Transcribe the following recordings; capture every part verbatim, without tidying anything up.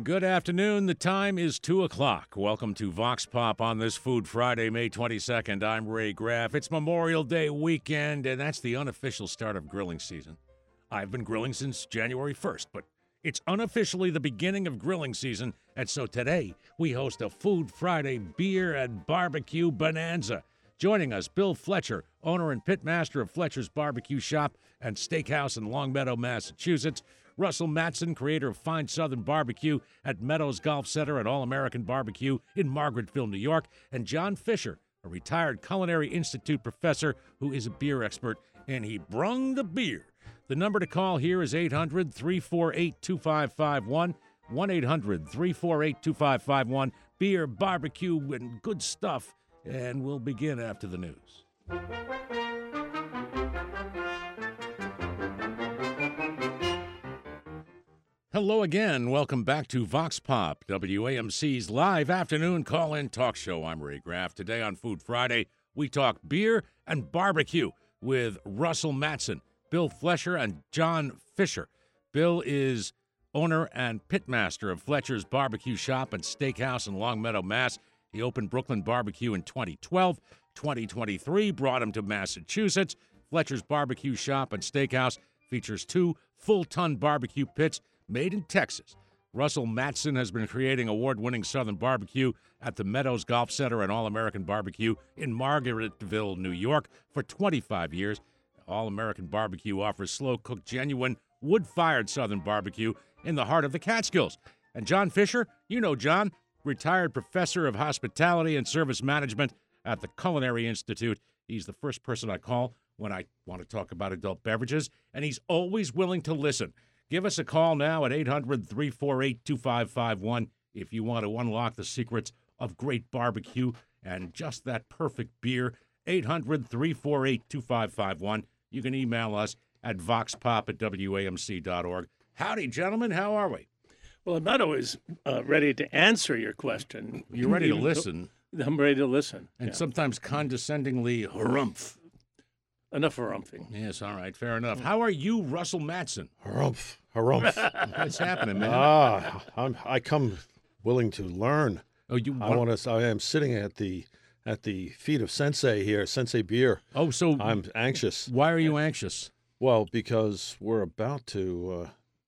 Good afternoon. The time is two o'clock. Welcome to Vox Pop on this Food Friday, May twenty-second. I'm Ray Graff. It's Memorial Day weekend, and that's the unofficial start of grilling season. I've been grilling since January first, but it's unofficially the beginning of grilling season, and so today we host a Food Friday beer and barbecue bonanza. Joining us, Bill Fletcher, owner and pitmaster of Fletcher's Barbecue Shop and Steakhouse in Longmeadow, Massachusetts. Russell Matson, creator of Fine Southern Barbecue at Meadows Golf Center and All-American Barbecue in Margaretville, New York. And John Fisher, a retired Culinary Institute professor who is a beer expert, and he brung the beer. The number to call here is eight hundred, three four eight, two five five one, one eight hundred, three four eight, two five five one. Beer, barbecue, and good stuff. And we'll begin after the news. Hello again. Welcome back to Vox Pop, W A M C's live afternoon call-in talk show. I'm Ray Graff. Today on Food Friday, we talk beer and barbecue with Russell Matson, Bill Fletcher, and John Fisher. Bill is owner and pitmaster of Fletcher's Barbecue Shop and Steakhouse in Longmeadow, Mass. He opened Brooklyn Barbecue in twenty twelve. twenty twenty-three brought him to Massachusetts. Fletcher's Barbecue Shop and Steakhouse features two full-ton barbecue pits made in Texas. Russell Matson has been creating award-winning Southern barbecue at the Meadows Golf Center and All-American Barbecue in Margaretville, New York for twenty-five years. All-American Barbecue offers slow-cooked, genuine, wood-fired Southern barbecue in the heart of the Catskills. And John Fisher, you know John, retired professor of hospitality and service management at the Culinary Institute. He's the first person I call when I want to talk about adult beverages, and he's always willing to listen. Give us a call now at eight hundred, three four eight, two five five one if you want to unlock the secrets of great barbecue and just that perfect beer. eight hundred, three four eight, two five five one. You can email us at voxpop at W A M C dot org. Howdy, gentlemen. How are we? Well, I'm not always uh, ready to answer your question. You're ready to listen. I'm ready to listen. And yeah. sometimes condescendingly harumph. Enough harumping. Yes, all right, fair enough. How are you, Russell Matson? Harumph, harumph. What's happening, man? ah, I'm, I come willing to learn. Oh, you? I want to. I am sitting at the at the feet of Sensei here, Sensei Beer. Oh, so I'm anxious. Why are you anxious? Well, because we're about to uh,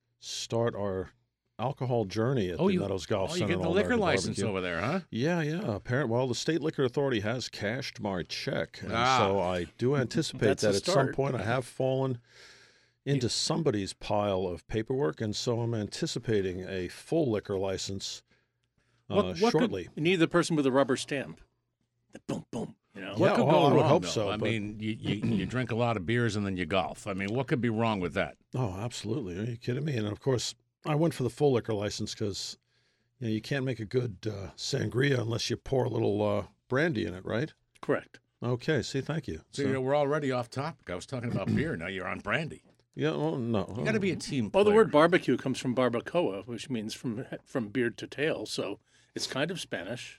start our alcohol journey at oh, the you, Meadows Golf oh, Center. you get the and liquor All-American license Barbecue. over there, huh? Yeah, yeah. Apparently, well, the State Liquor Authority has cashed my check, and Ah. so I do anticipate That's that a at some start. point I have fallen into somebody's pile of paperwork, and so I'm anticipating a full liquor license uh, What- what could- shortly. You need the person with a rubber stamp. The boom, boom. You know. What Yeah, could well, go I would wrong, hope though? so, I but- mean, you, you, you drink a lot of beers and then you golf. I mean, what could be wrong with that? Oh, absolutely. Are you kidding me? And of course, I went for the full liquor license because you know, you can't make a good uh, sangria unless you pour a little uh, brandy in it, right? Correct. Okay. See, thank you. So, you know, we're already off topic. I was talking about beer. Now you're on brandy. yeah, well, no. You got to be a team Well, player. the word barbecue comes from barbacoa, which means from from beard to tail. So it's kind of Spanish.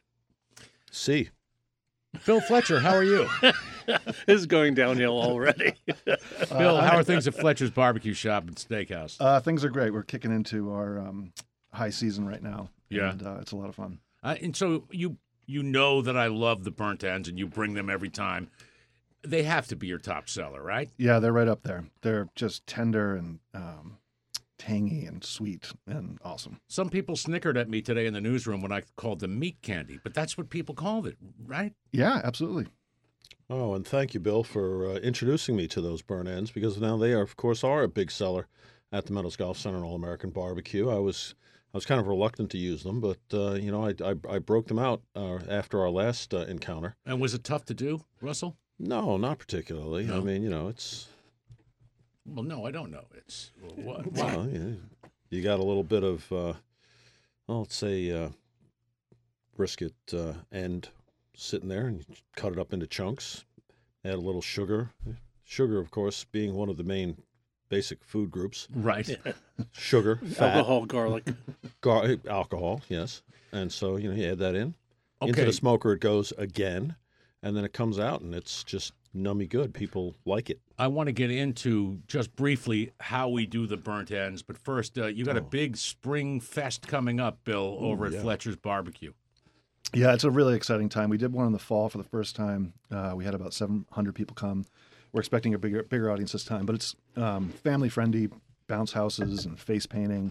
See. Bill Fletcher, how are you? This is going downhill already. Bill, how are things at Fletcher's Barbecue Shop and Steakhouse? Uh, things are great. We're kicking into our um, high season right now. Yeah. And uh, it's a lot of fun. Uh, and so you you know that I love the burnt ends, and you bring them every time. They have to be your top seller, right? Yeah, they're right up there. They're just tender and um, tangy and sweet and awesome. Some people snickered at me today in the newsroom when I called them meat candy, but that's what people called it, right? Yeah, absolutely. Oh, and thank you, Bill, for uh, introducing me to those burn ends, because now they, are, of course, are a big seller at the Meadows Golf Center and All-American Barbecue. I was I was kind of reluctant to use them, but, uh, you know, I, I, I broke them out uh, after our last uh, encounter. And was it tough to do, Russell? No, not particularly. No? I mean, you know, it's... Well, no, I don't know. It's what? Well, you, know, you got a little bit of, uh, well, let's say, uh, brisket uh, end sitting there, and you cut it up into chunks. Add a little sugar. Sugar, of course, being one of the main basic food groups. Right. Sugar, fat, Alcohol, garlic. gar- alcohol, yes. And so, you know, you add that in. Into Okay. the smoker it goes again. and then it comes out, and it's just nummy good. People like it. I want to get into just briefly how we do the burnt ends, but first, uh, you got a Oh. big spring fest coming up, Bill, over at yeah. Fletcher's Barbecue. Yeah, it's a really exciting time. We did one in the fall for the first time. Uh, we had about seven hundred people come. We're expecting a bigger bigger audience this time, but it's um, family friendly, bounce houses and face painting.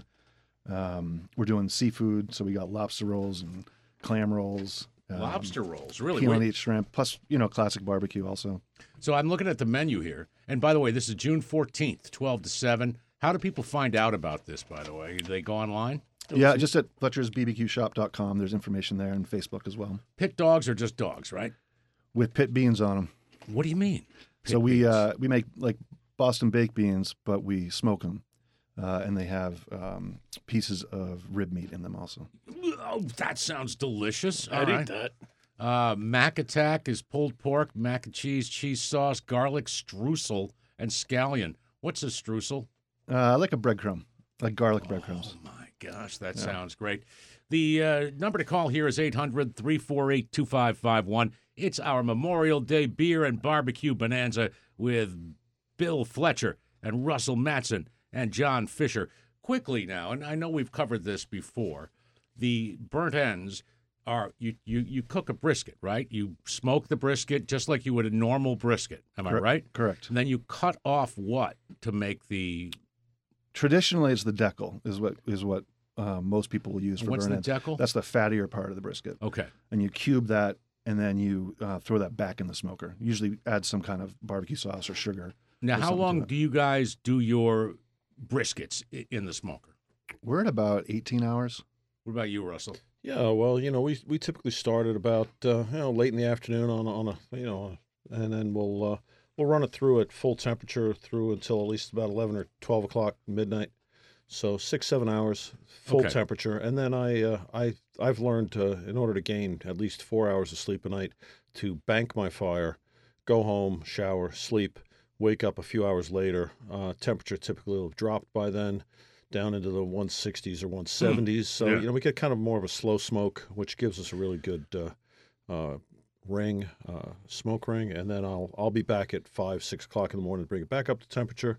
Um, we're doing seafood, so we got lobster rolls and clam rolls. Um, Lobster rolls, really? peel and Wait. eat shrimp, plus you know classic barbecue also. So I'm looking at the menu here. And by the way, this is June fourteenth, twelve to seven. How do people find out about this, by the way? Do they go online? Yeah, just at fletchers b b q shop dot com. There's information there and Facebook as well. Pit dogs are just dogs, right? With pit beans on them. What do you mean? So Pit we beans? uh, we make like Boston baked beans, but we smoke them, uh, and they have um, pieces of rib meat in them also. Oh, that sounds delicious. I'd All right. eat that. Uh, Mac Attack is pulled pork, mac and cheese, cheese sauce, garlic, streusel, and scallion. What's a streusel? Uh, like a breadcrumb, like garlic breadcrumbs. Oh, my gosh, that sounds great. The uh, number to call here is eight hundred, three four eight, two five five one. It's our Memorial Day beer and barbecue bonanza with Bill Fletcher and Russell Matson and John Fisher. Quickly now, and I know we've covered this before, the burnt ends are you, you, you cook a brisket, right? You smoke the brisket just like you would a normal brisket. Am I Correct. right? Correct. And then you cut off what to make the Traditionally, it's the decal is what is what uh, most people will use for what's burn the ends. decal? That's the fattier part of the brisket, Okay. and you cube that, and then you uh, throw that back in the smoker. Usually, add some kind of barbecue sauce or sugar. Now, Or how something to long it. do you guys do your briskets i- in the smoker? We're at about eighteen hours. What about you, Russell? Yeah, well, you know, we we typically start at about uh, you know late in the afternoon on a- on a you know, and then we'll uh, we'll run it through at full temperature through until at least about eleven or twelve o'clock midnight. So six seven hours full Okay. temperature, and then I uh, I I've learned to, in order to gain at least four hours of sleep a night, to bank my fire, go home, shower, sleep, wake up a few hours later. Uh, temperature typically will have dropped by then, down into the one sixties or one seventies. So Yeah. you know we get kind of more of a slow smoke, which gives us a really good uh, uh, ring, uh, smoke ring, and then I'll I'll be back at five six o'clock in the morning to bring it back up to temperature.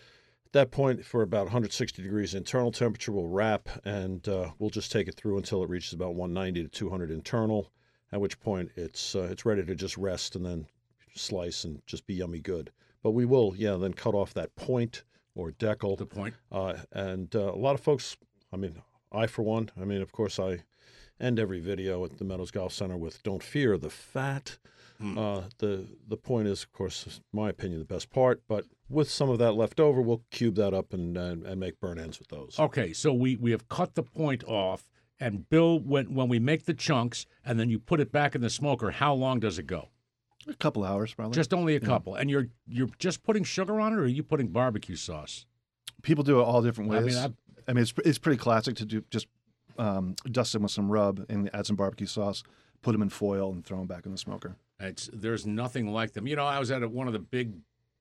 At that point, for about one hundred sixty degrees internal temperature, we'll wrap, and uh, we'll just take it through until it reaches about one ninety to two hundred internal. At which point it's uh, it's ready to just rest and then slice and just be yummy good. But we will, yeah, then cut off that point or decal. The point. Uh, and uh, a lot of folks, I mean, I for one, I mean, of course, I end every video at the Meadows Golf Center with "Don't fear the fat." Hmm. Uh, the the point is, of course, in my opinion, the best part. But with some of that left over, we'll cube that up and and, and make burn ends with those. Okay, so we, we have cut the point off, and Bill, when when we make the chunks and then you put it back in the smoker, how long does it go? A couple hours, probably. Just only a couple. And you're you're just putting sugar on it, or are you putting barbecue sauce? People do it all different I ways. mean, I I- mean, it's it's pretty classic to do just um, dust them with some rub and add some barbecue sauce, put them in foil, and throw them back in the smoker. It's there's nothing like them. You know, I was at a, one of the big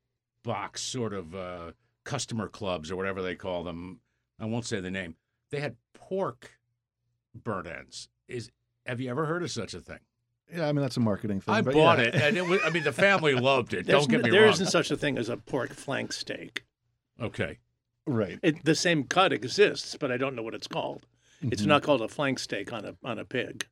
box sort of uh, customer clubs or whatever they call them. I won't say the name. They had pork burnt ends. Is have you ever heard of such a thing? Yeah, I mean that's a marketing thing. I but bought yeah. it, and it was. I mean, the family loved it. There's Don't get n- me there wrong. isn't such a thing as a pork flank steak. Okay. Right. It, the same cut exists, but I don't know what it's called. It's Mhm. not called a flank steak on a on a pig.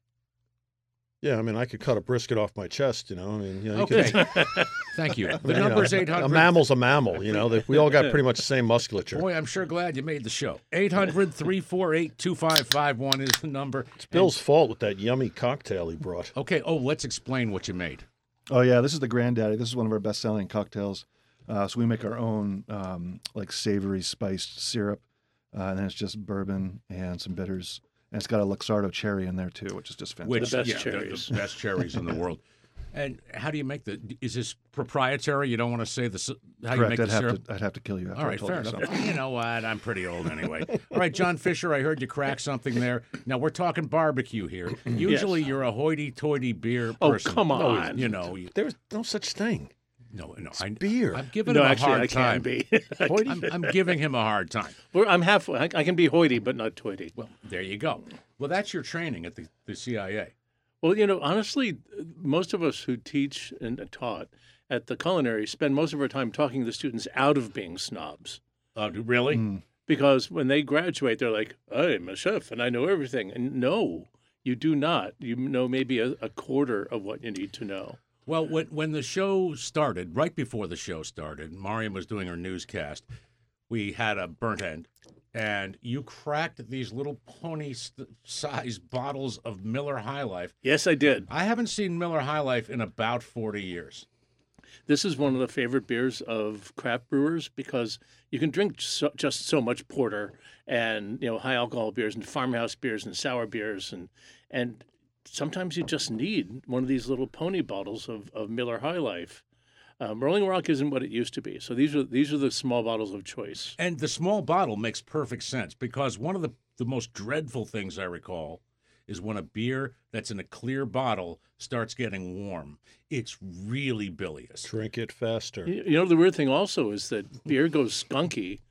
Yeah, I mean, I could cut a brisket off my chest. You know, I mean, you know, you Okay. could, Thank you. I The mean, you number is know, eight A hundred. mammal's a mammal. You know, They- we all got pretty much the same musculature. Boy, I'm sure glad you made the show. eight hundred, three four eight, two five five one is the number. It's Bill's fault with that yummy cocktail he brought. Okay. Oh, let's explain what you made. Oh yeah, this is the Granddaddy. This is one of our best-selling cocktails. Uh, so we make our own um, like savory spiced syrup, uh, and then it's just bourbon and some bitters, and it's got a Luxardo cherry in there too, which is just fantastic. Which, The best yeah, the- cherries. The, best cherries in the world. And how do you make the? Is this proprietary? You don't want to say the s- how you make Correct. I'd the have syrup. to. I'd have to kill you. After All I right, told fair you enough. something. You know what? I'm pretty old anyway. All right, John Fisher, I heard you crack something there. Now we're talking barbecue here. Usually you're a hoity-toity beer Oh, person. come No, on. you know, you, There's no such thing. no, no. I, beer. I'm giving No, him a actually, hard I time. can be. I'm, I'm giving him a hard time. We're- I'm halfway. I, I can be hoity, but not toity. Well, there you go. Well, that's your training at the, the C I A. Well, you know, honestly, most of us who teach and taught at the culinary spend most of our time talking the students out of being snobs. Uh, really? Mm. Because when they graduate, they're like, I'm a chef and I know everything. And no, you do not. You know maybe a, a quarter of what you need to know. Well, when when the show started, right before the show started, Mariam was doing her newscast. We had a burnt end, and you cracked these little pony-sized bottles of Miller High Life. Yes, I did. I haven't seen Miller High Life in about forty years. This is one of the favorite beers of craft brewers because you can drink so, just so much porter and, you know, high alcohol beers and farmhouse beers and sour beers and and sometimes you just need one of these little pony bottles of, of Miller High Life. Um, Rolling Rock isn't what it used to be, so these are these are the small bottles of choice. And the small bottle makes perfect sense because one of the, the most dreadful things I recall is when a beer that's in a clear bottle starts getting warm. It's really bilious. Drink it faster. You you know, the weird thing also is that beer goes skunky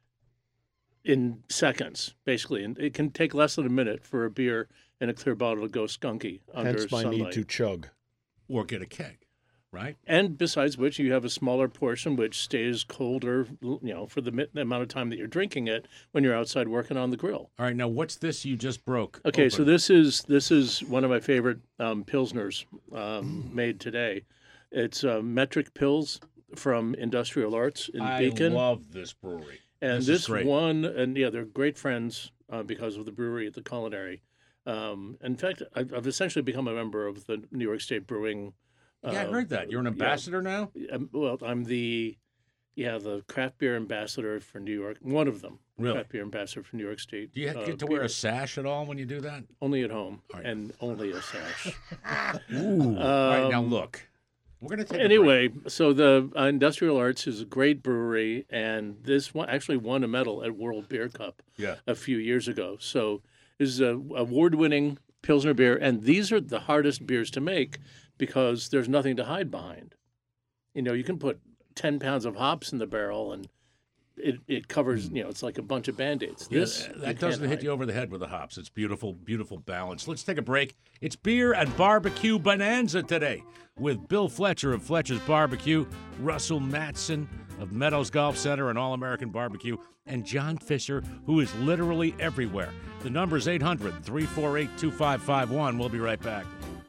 in seconds, basically, and it can take less than a minute for a beer in a clear bottle to go skunky under Hence my sunlight. need to chug. Or get a keg, right? And besides which, you have a smaller portion which stays colder, you know, for the mi- amount of time that you're drinking it when you're outside working on the grill. All right, now what's this you just broke? Okay, so open? this is this is one of my favorite um, pilsners um, made today. It's uh, Metric Pils from Industrial Arts in I Beacon. love this brewery. And This is this, great. one, and yeah, they're great friends uh, because of the brewery at the culinary. Um, in fact, I've, I've essentially become a member of the New York State Brewing. Yeah, I uh, heard that. You're an yeah. ambassador now? Um, well, I'm the, yeah, the craft beer ambassador for New York. One of them, Really? craft beer ambassador for New York State. Do you uh, get to wear beer. a sash at all when you do that? Only at home, All right. and only a sash. Ooh. all right, now Um, look. We're going to take a break. Anyway, so the uh, Industrial Arts is a great brewery, and this one actually won a medal at World Beer Cup Yeah. a few years ago. So this is a award-winning Pilsner beer, and these are the hardest beers to make because there's nothing to hide behind. You know, you can put ten pounds of hops in the barrel, and it, it covers, you know, it's like a bunch of Band-Aids. Yeah, This, you that doesn't can't hit hide. you over the head with the hops. It's beautiful, beautiful balance. Let's take a break. It's Beer and Barbecue Bonanza today with Bill Fletcher of Fletcher's Barbecue, Russell Matson of Meadows Golf Center and All-American Barbecue, and John Fisher, who is literally everywhere. The number's eight hundred, three four eight, two five five one. We'll be right back.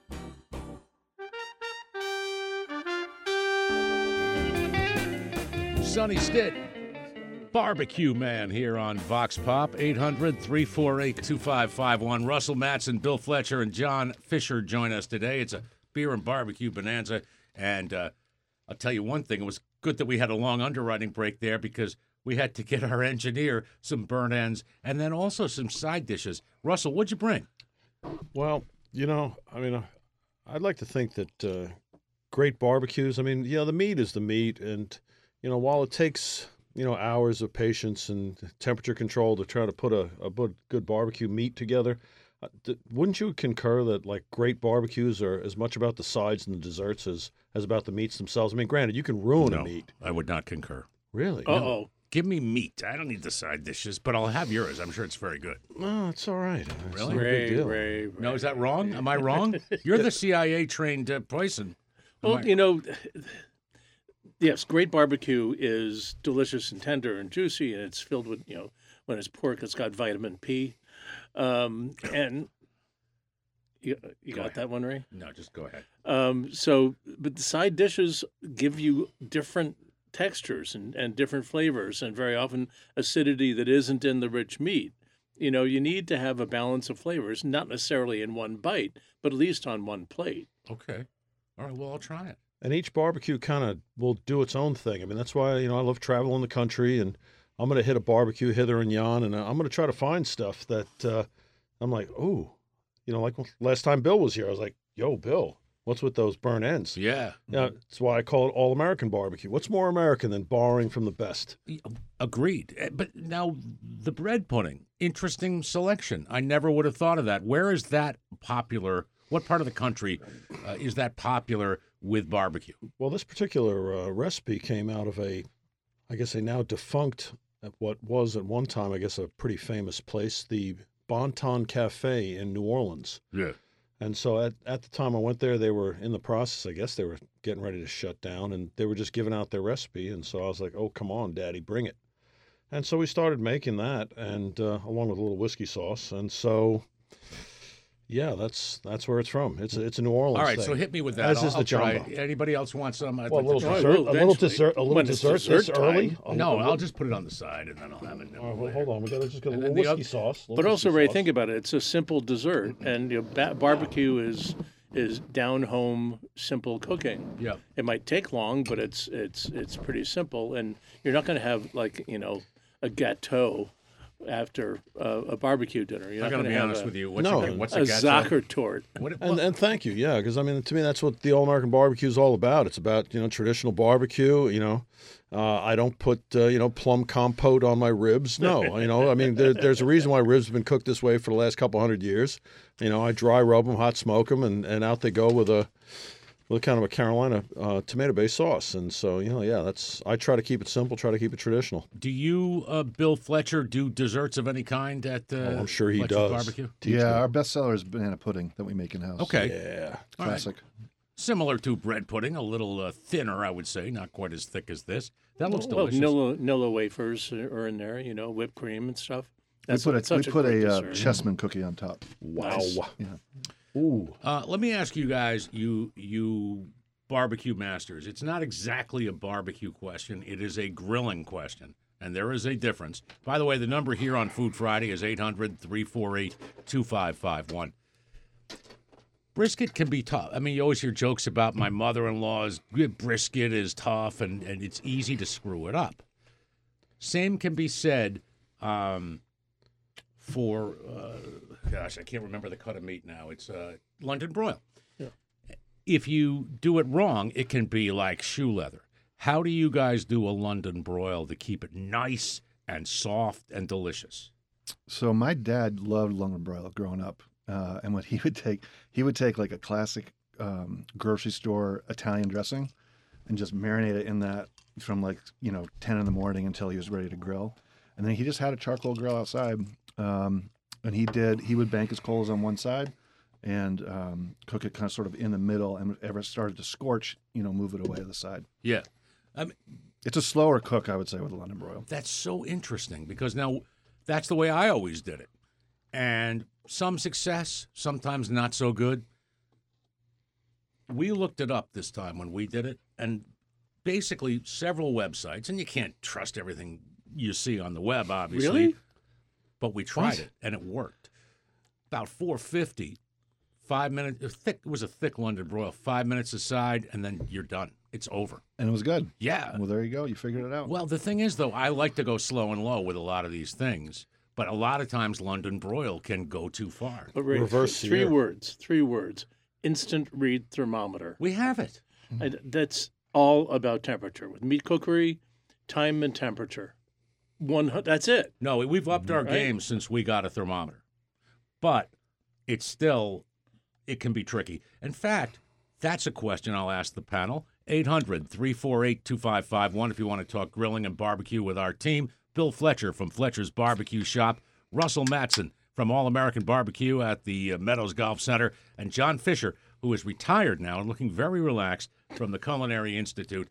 Sonny Stitt, Barbecue Man here on Vox Pop, eight hundred, three four eight, two five five one. Russell Matson, Bill Fletcher, and John Fisher join us today. It's a beer and barbecue bonanza. And uh, I'll tell you one thing, it was good that we had a long underwriting break there because we had to get our engineer some burnt ends and then also some side dishes. Russell, what'd you bring? Well, you know, I mean, uh, I'd like to think that uh, great barbecues, I mean, yeah, the meat is the meat. And, you know, while it takes, you know, hours of patience and temperature control to try to put a, a good good barbecue meat together, uh, th- wouldn't you concur that, like, great barbecues are as much about the sides and the desserts as, as about the meats themselves? I mean, granted, you can ruin No, a meat. I would not concur. Really? Uh-oh. Give me meat. I don't need the side dishes, but I'll have yours. I'm sure it's very good. No, it's all right. It's Really? not a big Ray, deal. Ray, Ray. No, is that wrong? Am I wrong? You're the C I A-trained uh, person. Am Well, I- you know, yes, great barbecue is delicious and tender and juicy, and it's filled with, you know, when it's pork, it's got vitamin P. Um, and you, you Go got ahead. that one, Ray? No, just go ahead. Um, so, but the side dishes give you different textures and, and different flavors, and very often acidity that isn't in the rich meat. You know, you need to have a balance of flavors, not necessarily in one bite, but at least on one plate. Okay. All right, well, I'll try it. And each barbecue kind of will do its own thing. I mean, that's why, you know, I love traveling the country, and I'm going to hit a barbecue hither and yon, and I'm going to try to find stuff that uh, I'm like, oh, you know, like last time Bill was here, I was like, yo, Bill, what's with those burnt ends? Yeah. Yeah, that's why I call it all American barbecue. What's more American than borrowing from the best? Agreed. Eh, But now the bread pudding, interesting selection. I never would have thought of that. Where is that popular? What part of the country uh, is that popular with barbecue? Well, this particular uh, recipe came out of a, I guess, a now defunct, uh, what was at one time, I guess, a pretty famous place, the Bon Ton Cafe in New Orleans. Yeah. And so at, at the time I went there, they were in the process. I guess they were getting ready to shut down, and they were just giving out their recipe. And so I was like, "Oh, come on, Daddy, bring it." And so we started making that, and uh, along with a little whiskey sauce. And so, yeah, that's that's where it's from. It's a, it's a New Orleans. All right, thing. so hit me with that. As I'll, is the I'll try jumbo. it. Anybody else want some? I'd Well, a like to little try it. dessert, Well, a little eventually, dessert, a little when it's dessert dessert this early. time. A No, little- I'll just put it on the side, and then I'll have it. All right, well, hold on, we got to just get a And little then the whiskey sauce. little But also, whiskey Ray, sauce. think about it. It's a simple dessert, and you know, ba- barbecue is is down home simple cooking. Yeah. It might take long, but it's it's it's pretty simple, and you're not going to have like you know a gâteau after uh, a barbecue dinner. You're I not got to going be to have honest a, with you. What's No, a, what's a a gâteau? Zocker tort. What, And what- and thank you, yeah, because I mean, to me, that's what the All American Barbecue is all about. It's about you know traditional barbecue. You know, uh, I don't put uh, you know plum compote on my ribs. No, you know, I mean, there, there's a reason why ribs have been cooked this way for the last couple hundred years. You know, I dry rub them, hot smoke them, and, and out they go with a with kind of a Carolina uh, tomato-based sauce. And so, you know, yeah, that's I try to keep it simple, try to keep it traditional. do you, uh, Bill Fletcher, do desserts of any kind at uh, Oh, I'm sure he Fletcher's does. Barbecue? Teach yeah, me. our best seller is banana pudding that we make in house. Okay. Yeah. All right. classic. Similar to bread pudding, a little uh, thinner, I would say, not quite as thick as this. That looks well, delicious. Nilla, Nilla wafers are in there. You know, whipped cream and stuff. We That's put it's a we such put great a uh, dessert. chessman cookie on top. Wow. Nice. Ooh. Uh, let me ask you guys, you you barbecue masters. It's not exactly a barbecue question. It is a grilling question, and there is a difference. By the way, the number here on Food Friday is eight hundred, three four eight, two five five one. Brisket can be tough. I mean, you always hear jokes about my mother-in-law's brisket is tough, and, and it's easy to screw it up. Same can be said um, for, uh, gosh, I can't remember the cut of meat now. It's uh, London broil. Yeah. If you do it wrong, it can be like shoe leather. How do you guys do a London broil to keep it nice and soft and delicious? So my dad loved London broil growing up, uh, and what he would take, he would take like a classic um, grocery store Italian dressing, and just marinate it in that from like you know ten in the morning until he was ready to grill, and then he just had a charcoal grill outside, um, and he did he would bank his coals on one side, and um, cook it kind of sort of in the middle, and if it started to scorch, you know, move it away to the side. Yeah. I mean, It's a slower cook, I would say, with a London broil. that's so interesting because now that's the way I always did it. And some success, sometimes not so good. We looked it up this time when we did it, and basically several websites, and you can't trust everything you see on the web, obviously. Really? But we tried What? it, and it worked. About four fifty, five minutes, it thick, it was a thick London broil, five minutes aside, and then you're done. It's over. And it was good. Yeah. Well, there you go. You figured it out. Well, the thing is, though, I like to go slow and low with a lot of these things, but a lot of times London broil can go too far. But Ray, Reverse th- three sear. words. Three words. Instant read thermometer. We have it. And that's all about temperature. With meat cookery, time and temperature. One. hu- That's it. No, we've upped our Right. game since we got a thermometer, but it's still, it can be tricky. In fact, that's a question I'll ask the panel. eight hundred, three four eight, two five five one if you want to talk grilling and barbecue with our team. Bill Fletcher from Fletcher's Barbecue Shop, Russell Matson from All American Barbecue at the uh, Meadows Golf Center, and John Fisher, who is retired now and looking very relaxed from the Culinary Institute.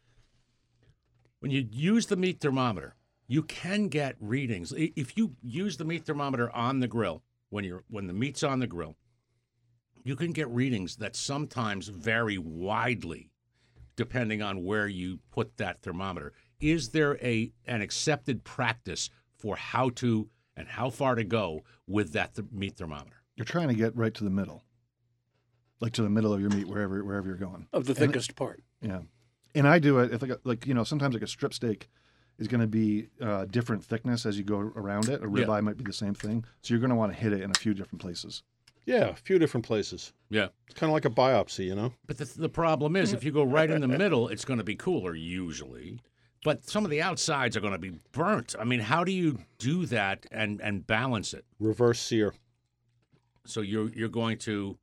When you use the meat thermometer, you can get readings. I- If you use the meat thermometer on the grill, when you're when the meat's on the grill, you can get readings that sometimes vary widely depending on where you put that thermometer. Is there a an accepted practice for how to and how far to go with that th- meat thermometer? You're trying to get right to the middle, like to the middle of your meat, wherever wherever you're going. Of the And- thickest part. Yeah, and I do it. If like, a, like you know, sometimes like a strip steak is going to be uh, different thickness as you go around it. A Yeah. ribeye might be the same thing, so you're going to want to hit it in a few different places. Yeah, a few different places. Yeah. It's kind of like a biopsy, you know? But the, the problem is, if you go right in the middle, it's going to be cooler usually. But some of the outsides are going to be burnt. I mean, how do you do that and, and balance it? Reverse sear. So you're you're going to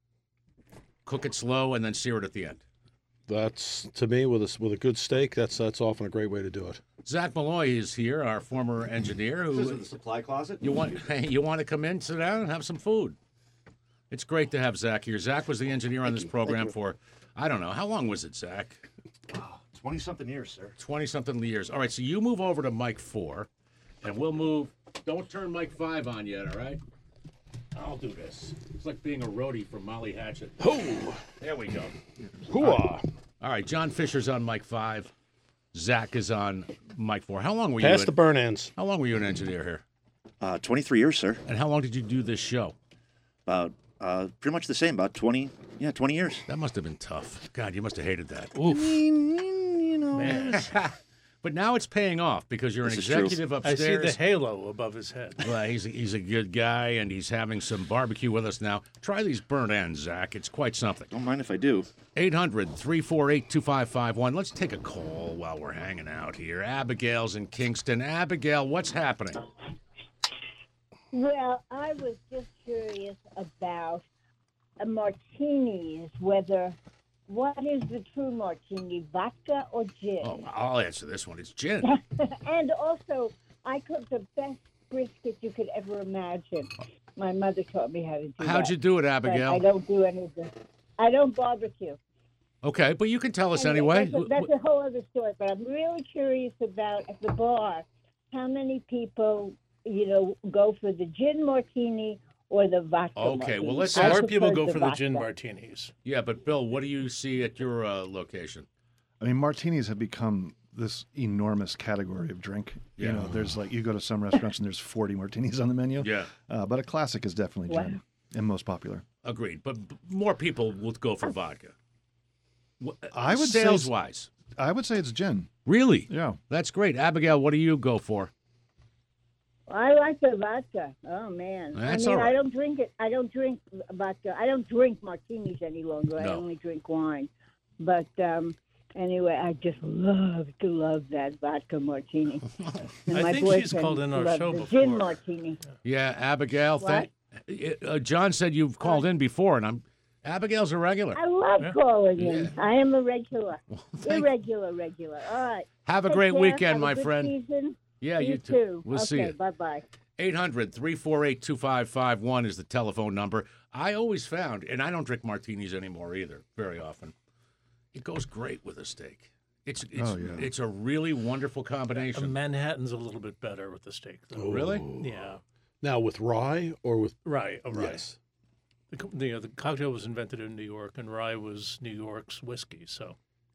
cook it slow and then sear it at the end. That's, to me, with a, with a good steak, that's that's often a great way to do it. Zach Malloy is here, our former engineer. This is Who in the supply closet. you want? You want to come in, sit down, and have some food. It's great to have Zach here. Zach was the engineer on this program for, I don't know, how long was it, Zach? twenty-something years, sir. twenty-something years. All right, so you move over to mic four, and we'll move. Don't turn mic five on yet, all right? I'll do this. It's like being a roadie for Molly Hatchet. Ho! There we go. Hooah! All right, John Fisher's on mic five. Zach is on mic four. How long were you? Pass an- the burn ends. How long were you an engineer here? Uh, twenty-three years, sir. And how long did you do this show? About uh, pretty much the same. About twenty, yeah, twenty years. That must have been tough. God, you must have hated that. I mean, you know, Man. But now it's paying off because you're an This is true. executive I see upstairs. the halo above his head. Well, he's a, he's a good guy, and he's having some barbecue with us now. Try these burnt ends, Zach. It's quite something. don't mind if I do. eight hundred, three four eight, two five five one. Let's take a call while we're hanging out here. Abigail's in Kingston. Abigail, what's happening? Well, I was just curious about a martinis, whether what is the true martini, vodka or gin? Oh, I'll answer this one. It's gin. And also, I cooked the best brisket you could ever imagine. My mother taught me how to do that. How'd you do it, But Abigail? I don't do any of this. I don't barbecue. Okay, but you can tell us anyway. That's a, that's a whole other story. But I'm really curious about at the bar, how many people, you know, go for the gin martini or the vodka Okay, martini. well, let's I ask- More people prefer go for the vodka. gin martinis. Yeah, but Bill, what do you see at your uh, location? I mean, martinis have become this enormous category of drink. Yeah. You know, there's like you go to some restaurants and there's forty martinis on the menu. Yeah, Uh, but a classic is definitely Wow. gin and most popular. agreed. But b- more people will go for vodka. Wh- I would say- sales wise. I would say it's gin. Really? Yeah. That's great. Abigail, what do you go for? I like the vodka. Oh man! That's I mean, all right. I don't drink it. I don't drink vodka. I don't drink martinis any longer. I No. only drink wine. But um, anyway, I just love to love that vodka martini. And I my think she's boyfriend called in our loved show the before. Gin martini. Yeah, Abigail. What? Thank, uh, John said you've called in before, and I'm Abigail's a regular. I love Yeah. calling in. I am a regular, Thank- irregular, regular. All right. Have a Take great care. weekend, Have a my good friend. Season. Yeah, you, you too. We'll okay, see you. Bye bye. eight hundred, three four eight, two five five one is the telephone number. I always found, and I don't drink martinis anymore either very often, it goes great with a steak. It's it's Oh, yeah. it's a really wonderful A combination. Manhattan's a little bit better with the steak. Though. Really? Yeah. Now with rye or with Right. Oh, right. yes. The, co- the, uh, the cocktail was invented in New York, and rye was New York's whiskey. So,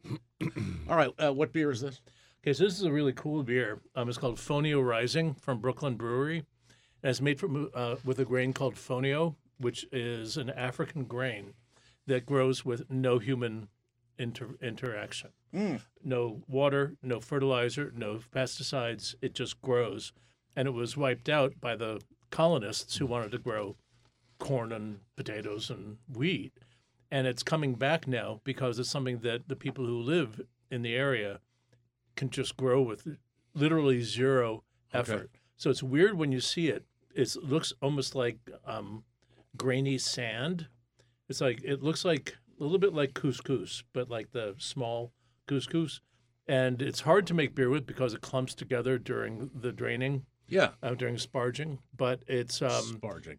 All right, uh, what beer is this? okay, so this is a really cool beer. Um, it's called Fonio Rising from Brooklyn Brewery, and it's made from uh, with a grain called fonio, which is an African grain that grows with no human inter- interaction. No water, no fertilizer, no pesticides. It just grows, and it was wiped out by the colonists who wanted to grow corn and potatoes and wheat. And it's coming back now because it's something that the people who live in the area can just grow with literally zero effort. So it's weird when you see it. It's, it looks almost like um, grainy sand. It's like it looks like a little bit like couscous, but like the small couscous. And it's hard to make beer with because it clumps together during the draining, Yeah, uh, during sparging. But it's um, sparging.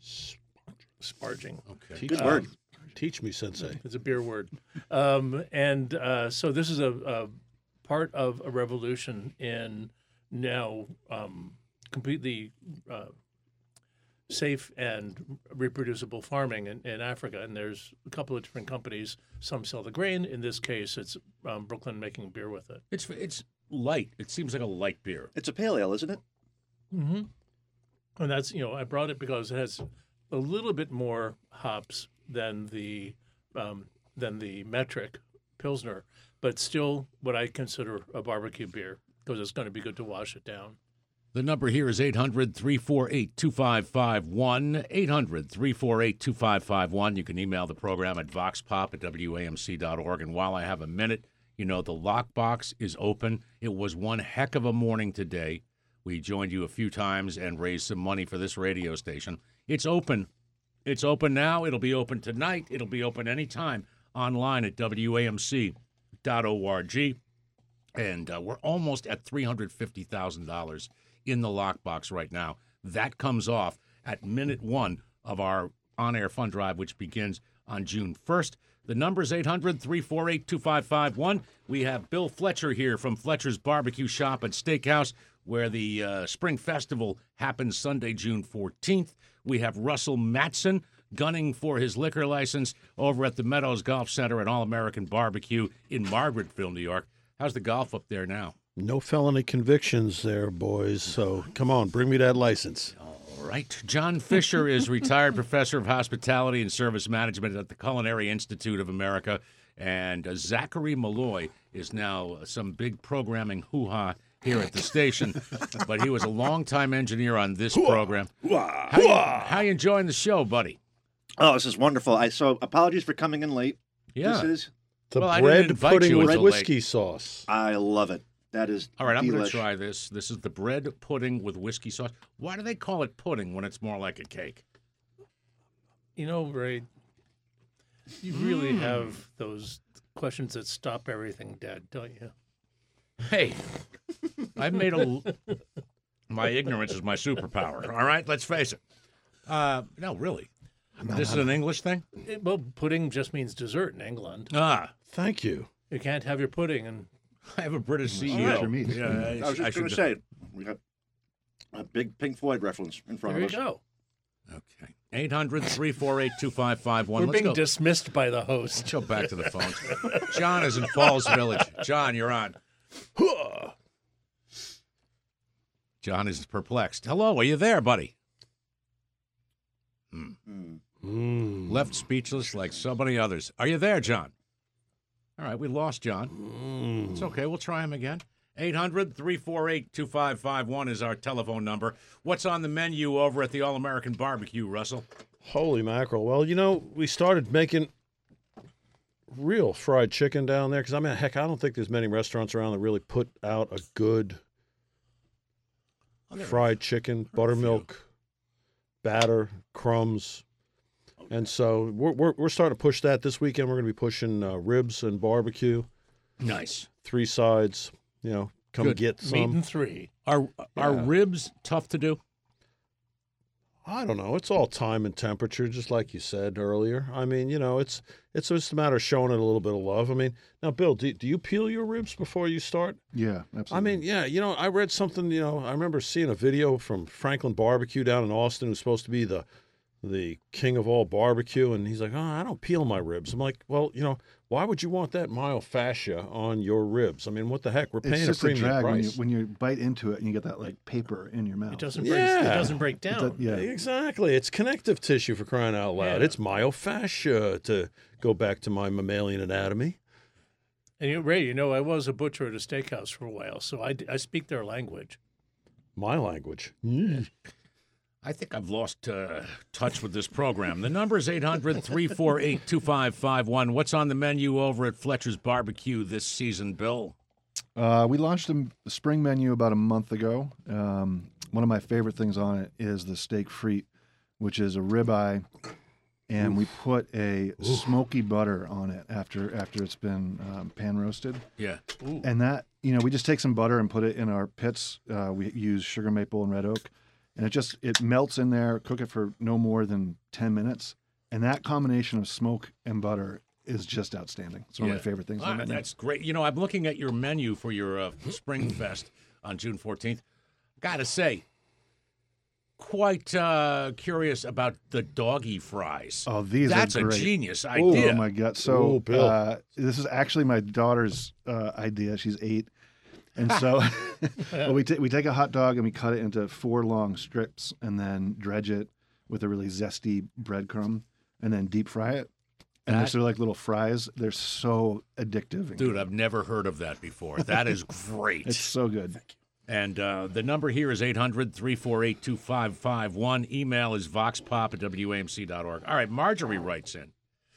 sparging. Okay. Teach, Good me- word. teach me, Sensei. It's a beer word. Um, and uh, so this is a, a part of a revolution in now um, completely uh, safe and reproducible farming in, in Africa. And there's a couple of different companies. Some sell the grain. In this case, it's um, Brooklyn making beer with it. It's it's light. It seems like a light beer. It's a pale ale, isn't it? Mm-hmm. And that's, you know, I brought it because it has a little bit more hops than the um, than the metric Pilsner, but still what I consider a barbecue beer because it's going to be good to wash it down. The number here is eight hundred, three four eight, two five five one, eight hundred, three four eight, two five five one. You can email the program at voxpop at W A M C dot org. And while I have a minute, you know, the lockbox is open. It was one heck of a morning today. We joined you a few times and raised some money for this radio station. It's open. It's open now. It'll be open tonight. It'll be open anytime online at W A M C dot org. And uh, we're almost at three hundred fifty thousand dollars in the lockbox right now. That comes off at minute one of our on-air fund drive, which begins on June first. The number is eight hundred, three four eight, two five five one. We have Bill Fletcher here from Fletcher's Barbecue Shop and Steakhouse, where the uh, Spring Festival happens Sunday, June fourteenth. We have Russell Matson gunning for his liquor license over at the Meadows Golf Center at All-American Barbecue in Margaretville, New York. How's the golf up there now? No felony convictions there, boys. So come on, bring me that license. All right. John Fisher is retired professor of hospitality and service management at the Culinary Institute of America. And uh, Zachary Malloy is now some big programming hoo-ha here at the station. But he was a longtime engineer on this program. How you, how you enjoying the show, buddy? Oh, this is wonderful. I so apologies for coming in late. Yeah. This is The Well, I didn't bread invite pudding you with until whiskey late. sauce. I love it. That is All right, I'm going delish. to try this. This is the bread pudding with whiskey sauce. Why do they call it pudding when it's more like a cake? You know, Ray, you really have those questions that stop everything dead, don't you? Hey, I've made a. l- My ignorance is my superpower. All right, let's face it. Uh, no, really. This is an English thing? It- well, pudding just means dessert in England. Ah, Thank you. You can't have your pudding and I have a British C E O. That's your meat. Yeah, I was just should going to say, we got a big Pink Floyd reference in front there you of us. go. Okay. eight hundred, three four eight, two five five one. We're Let's being go. dismissed by the host. Let's go back to the phones. John is in Falls Village. John, you're on. John is perplexed. Hello, are you there, buddy? Hmm. Mm. Mm. Left speechless like so many others. Are you there, John? All right, we lost John. Mm. It's okay. We'll try him again. eight hundred, three four eight, two five five one is our telephone number. What's on the menu over at the All-American Barbecue, Russell? Holy mackerel. Well, you know, we started making real fried chicken down there because, I mean, heck, I don't think there's many restaurants around that really put out a good Oh, there fried chicken, buttermilk, batter, crumbs. And so we're, we're, we're starting to push that this weekend. We're going to be pushing uh, ribs and barbecue, Nice. three sides. You know, come Good. get Meat some. and three. Are are Yeah. ribs tough to do? I don't know. It's all time and temperature, just like you said earlier. I mean, you know, it's it's just a matter of showing it a little bit of love. I mean, now, Bill, do, do you peel your ribs before you start? Yeah, absolutely. I mean, yeah, you know, I read something, you know, I remember seeing a video from Franklin Barbecue down in Austin, who's supposed to be the the king of all barbecue, and he's like, oh, I don't peel my ribs. I'm like, well, you know, why would you want that myofascia on your ribs? I mean, what the heck? We're it's paying a just a premium drag when you, price. when you bite into it and you get that like paper in your mouth. It doesn't break. Yeah. It doesn't break It down. does- yeah. Exactly. It's connective tissue, for crying out loud. Yeah. It's myofascia, to go back to my mammalian anatomy. And you, Ray, you know, I was a butcher at a steakhouse for a while, so I, I speak their language. My language. I think I've lost uh, touch with this program. The number is eight hundred, three four eight, two five five one. What's on the menu over at Fletcher's Barbecue this season, Bill? Uh, we launched a m- spring menu about a month ago. Um, one of my favorite things on it is the steak frite, which is a ribeye, and we put a smoky butter on it after after it's been um, pan roasted. Yeah. And that, you know, we just take some butter and put it in our pits. Uh, we use sugar maple and red oak, and it just it melts in there. Cook it for no more than ten minutes, and that combination of smoke and butter is just outstanding. It's one Yeah. of my favorite things. on Ah, the menu. that's great. You know, I'm looking at your menu for your uh, Spring Fest on June fourteenth. Gotta say, quite uh, curious about the doggy fries. Oh, these That's are a great. genius Oh idea. my god! So Ooh, Bill. uh, this is actually my daughter's uh, idea. She's eight, and so well, we ta- we take a hot dog and we cut it into four long strips, and then dredge it with a really zesty breadcrumb, and then deep fry it. And they're That- sort of like little fries. They're so addictive, and Dude, good. I've never heard of that before. That is great. it's so good. And uh, the number here is eight hundred, three four eight, two five five one. Email is voxpop at W A M C dot org. All right, Marjorie writes in.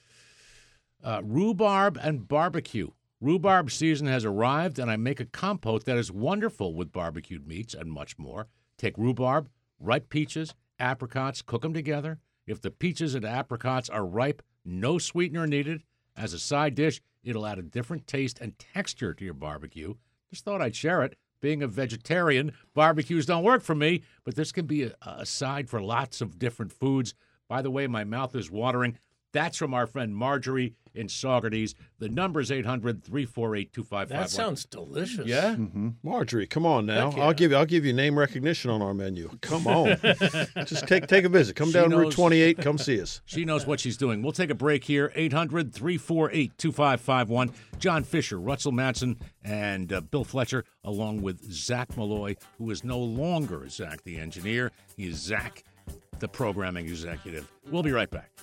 Uh, rhubarb and barbecue. Rhubarb season has arrived, and I make a compote that is wonderful with barbecued meats and much more. Take rhubarb, ripe peaches, apricots, cook them together. If the peaches and apricots are ripe, no sweetener needed. As a side dish, it'll add a different taste and texture to your barbecue. Just thought I'd share it. Being a vegetarian, barbecues don't work for me, but this can be a, a side for lots of different foods. By the way, my mouth is watering. That's from our friend Marjorie in Saugerties. The number's eight hundred, three four eight, two five five one. That sounds delicious. Yeah? Mm-hmm. Marjorie, come on now. Heck yeah. I'll give you I'll give you name recognition on our menu. Come on. Just take take a visit. Come She down knows- Route twenty-eight, come see us. She knows what she's doing. We'll take a break here. eight hundred, three four eight, two five five one. John Fisher, Russell Matson, and uh, Bill Fletcher, along with Zach Malloy, who is no longer Zach the engineer. He is Zach, the programming executive. We'll be right back.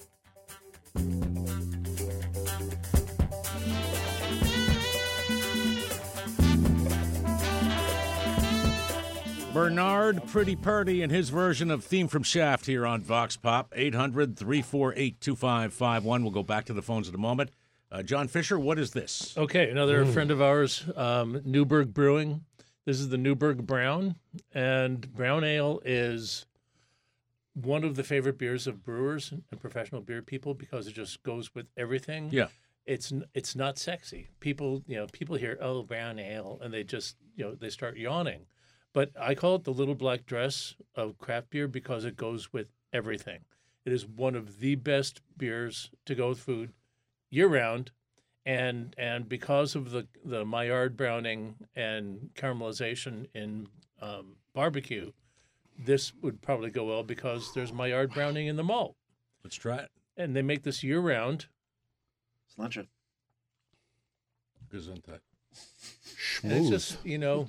Bernard Pretty Purdy and his version of Theme from Shaft here on Vox Pop. eight hundred, three four eight, two five five one. We'll go back to the phones in a moment. Uh, John Fisher, what is this? Okay, another friend of ours, um, Newburgh Brewing. This is the Newburgh Brown, and brown ale is one of the favorite beers of brewers and professional beer people because it just goes with everything. Yeah. It's n- it's not sexy. People, you know, people hear, oh, brown ale, and they just, you know, they start yawning. But I call it the little black dress of craft beer because it goes with everything. It is one of the best beers to go with food year round. And and because of the, the Maillard browning and caramelization in um, barbecue, this would probably go well because there's Maillard browning in the malt. Let's try it. And they make this year round. Slancha. Gesundheit. And it's Schmooze. just, you know,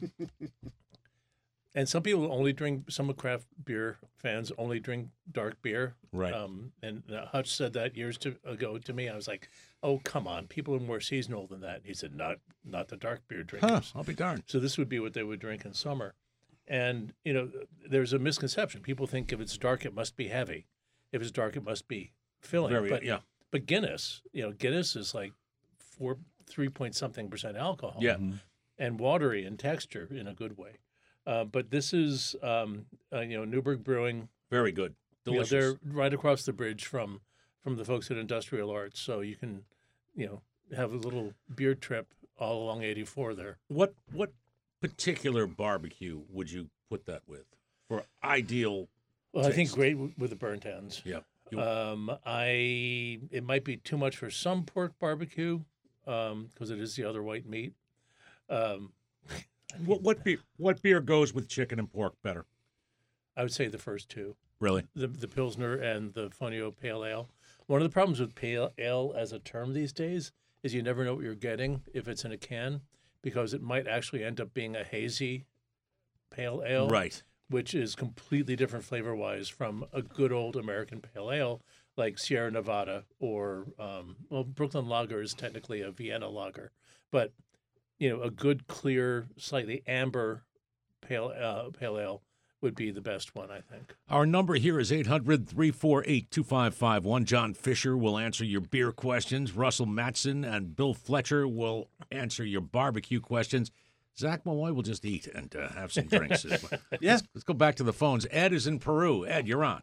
and some people only drink, some craft beer fans only drink dark beer. Right. Um, and uh, Hutch said that years to, ago to me. I was like, oh, come on. People are more seasonal than that. And he said, not not the dark beer Huh, drinkers. I'll be darned. So this would be what they would drink in summer. And, you know, there's a misconception. People think if it's dark, it must be heavy. If it's dark, it must be filling. Very, but, yeah. but Guinness, you know, Guinness is like four, three point something percent alcohol. Yeah. And watery in texture in a good way. Uh, but this is, um, uh, you know, Newburgh Brewing. Very good. You know, Delicious. they're right across the bridge from from the folks at Industrial Arts, so you can, you know, have a little beer trip all along eighty-four there. What what particular barbecue would you put that with for ideal? Well, I think Taste. great w- with the burnt ends. Yeah. You- Um, I it might be too much for some pork barbecue because it is the other white meat. Um, What what beer what beer goes with chicken and pork better? I would say the first two. Really? the the Pilsner and the Fonio Pale Ale. One of the problems with pale ale as a term these days is you never know what you're getting if it's in a can because it might actually end up being a hazy pale ale, Right. which is completely different flavor-wise from a good old American pale ale like Sierra Nevada or, um, well, Brooklyn Lager is technically a Vienna lager. But, you know, a good, clear, slightly amber pale uh, pale ale would be the best one, I think. Our number here is eight hundred, three four eight, two five five one. John Fisher will answer your beer questions. Russell Matson and Bill Fletcher will answer your barbecue questions. Zach Malloy will just eat and uh, have some drinks. Yeah. Let's, let's go back to the phones. Ed is in Peru. Ed, you're on.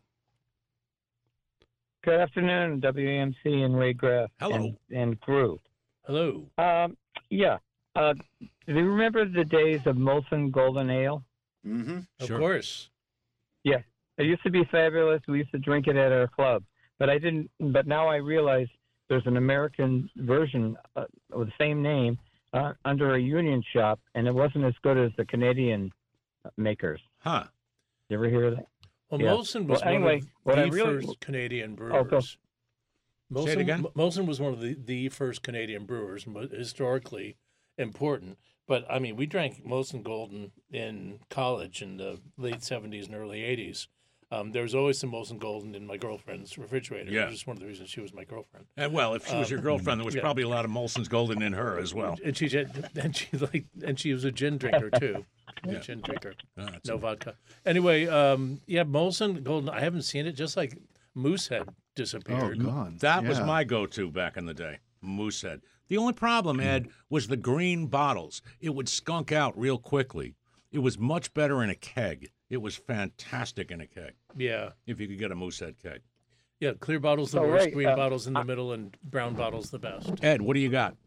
Good afternoon, W A M C and Ray Graff. Hello. And, and crew. Hello. Um, yeah. Uh, do you remember the days of Molson Golden Ale? Mm-hmm. Of Sure. course. Yeah. It used to be fabulous. We used to drink it at our club. But I didn't. But now I realize there's an American version uh, with the same name uh, under a union shop, and it wasn't as good as the Canadian makers. Huh. You ever hear that? Well, Yeah. Molson was Well, anyway, one of what the I really- first Canadian Oh, go. brewers. Molson, Say it again? M- Molson was one of the, the first Canadian brewers, and was historically important. But, I mean, we drank Molson Golden in college in the late seventies and early eighties. Um, there was always some Molson Golden in my girlfriend's refrigerator. Yeah. Which is one of the reasons she was my girlfriend. And well, if she was your girlfriend, there was yeah. probably a lot of Molson's Golden in her as well. And she did- and she like and she was a gin drinker too. A Yeah. gin drinker. Ah, that's No a- vodka. Anyway, um, yeah, Molson Golden. I haven't seen it. Just like Moosehead Oh, disappeared. gone. That was Yeah. my go-to back in the day, Moosehead. The only problem, Ed, was the green bottles. It would skunk out real quickly. It was much better in a keg. It was fantastic in a keg, Yeah, if you could get a Moosehead keg. yeah. Clear bottles the So, worst. Ray, Green uh, bottles in the middle, and brown bottles the best. Ed, what do you got?